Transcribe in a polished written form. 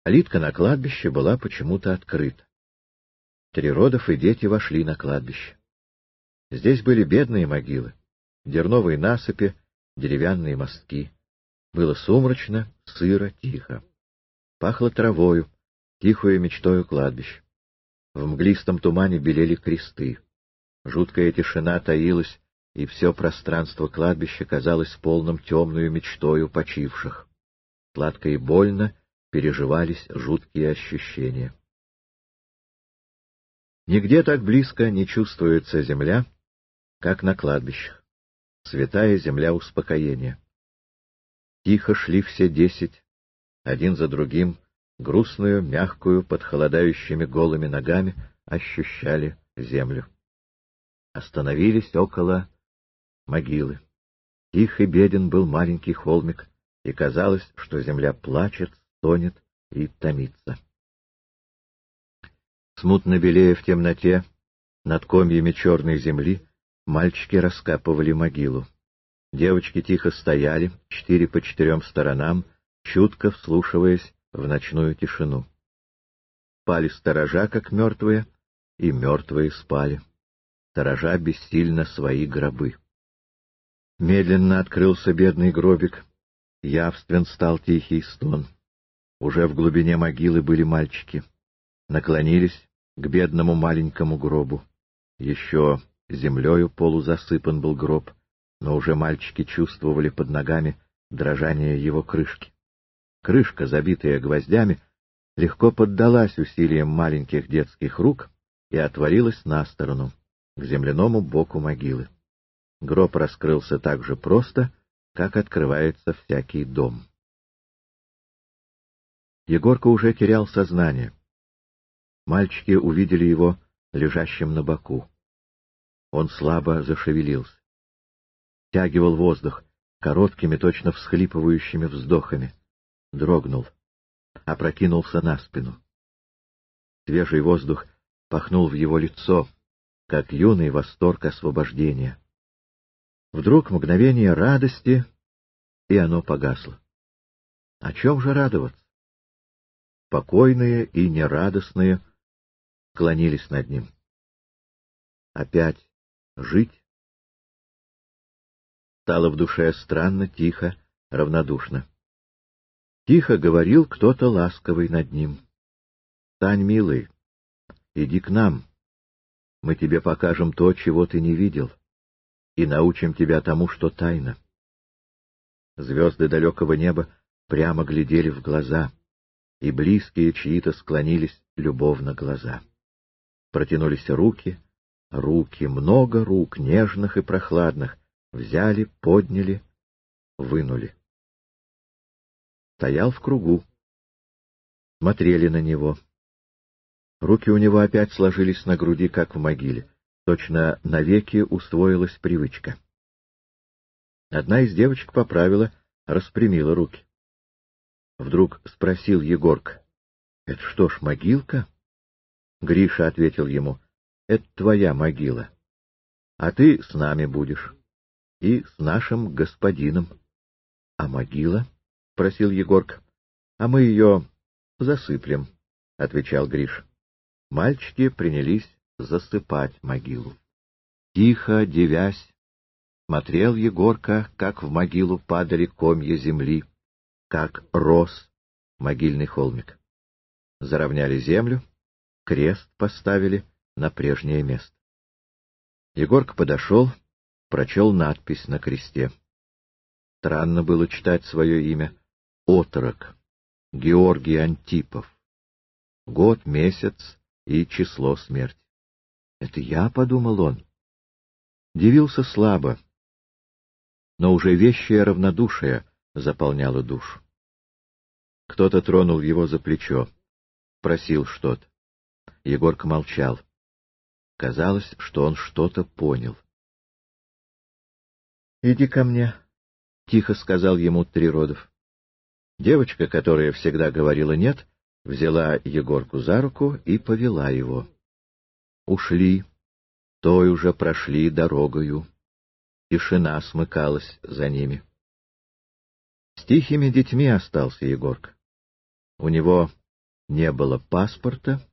Калитка на кладбище была почему-то открыта. Триродов и дети вошли на кладбище. Здесь были бедные могилы, дерновые насыпи, деревянные мостки. Было сумрачно, сыро, тихо. Пахло травою, тихою мечтою кладбищ. В мглистом тумане белели кресты. Жуткая тишина таилась, и все пространство кладбища казалось полным темную мечтою почивших. Сладко и больно переживались жуткие ощущения. Нигде так близко не чувствуется земля, как на кладбищах. Святая земля успокоения. Тихо шли все 10, один за другим, грустную, мягкую, под холодающими голыми ногами ощущали землю. Остановились около могилы. Тих и беден был маленький холмик, и казалось, что земля плачет, стонет и томится. Смутно белея в темноте, над комьями черной земли, мальчики раскапывали могилу. Девочки тихо стояли, 4 по 4 сторонам, чутко вслушиваясь в ночную тишину. Спали сторожа, как мертвые, и мертвые спали. Сторожа бессильно свои гробы. Медленно открылся бедный гробик, явствен стал тихий стон. Уже в глубине могилы были мальчики. Наклонились к бедному маленькому гробу. Еще землею полузасыпан был гроб, но уже мальчики чувствовали под ногами дрожание его крышки. Крышка, забитая гвоздями, легко поддалась усилиям маленьких детских рук и отворилась на сторону, к земляному боку могилы. Гроб раскрылся так же просто, как открывается всякий дом. Егорка уже терял сознание. Мальчики увидели его лежащим на боку. Он слабо зашевелился. Тягивал воздух короткими, точно всхлипывающими вздохами. Дрогнул. Опрокинулся на спину. Свежий воздух пахнул в его лицо, как юный восторг освобождения. Вдруг мгновение радости, и оно погасло. О чем же радоваться? Покойные и нерадостные склонились над ним. Опять жить? Стало в душе странно, тихо, равнодушно. Тихо говорил кто-то ласковый над ним. «Стань, милый, иди к нам. Мы тебе покажем то, чего ты не видел, и научим тебя тому, что тайна». Звезды далекого неба прямо глядели в глаза, и близкие чьи-то склонились любовно глаза. Протянулись руки, много рук, нежных и прохладных, взяли, подняли, вынули. Стоял в кругу. Смотрели на него. Руки у него опять сложились на груди, как в могиле. Точно навеки усвоилась привычка. Одна из девочек поправила, распрямила руки. Вдруг спросил Егорка: — Это что ж, могилка? Гриша ответил ему: — Это твоя могила. А ты с нами будешь. И с нашим господином. — А могила? — спросил Егорка. — А мы ее засыплем, — отвечал Гриша. Мальчики принялись засыпать могилу. Тихо, девясь, смотрел Егорка, как в могилу падали комья земли, как рос могильный холмик. Заровняли землю, крест поставили на прежнее место. Егорка подошел, прочел надпись на кресте. Странно было читать свое имя. Отрок Георгий Антипов. Год, месяц и число смерти. Это я, — подумал он. Дивился слабо, но уже вещее равнодушие заполняло душу. Кто-то тронул его за плечо, просил что-то. Егорка молчал. Казалось, что он что-то понял. — Иди ко мне, — тихо сказал ему Триродов. Девочка, которая всегда говорила «нет», взяла Егорку за руку и повела его. Ушли, той уже прошли дорогою. Тишина смыкалась за ними. С тихими детьми остался Егорка. У него не было паспорта,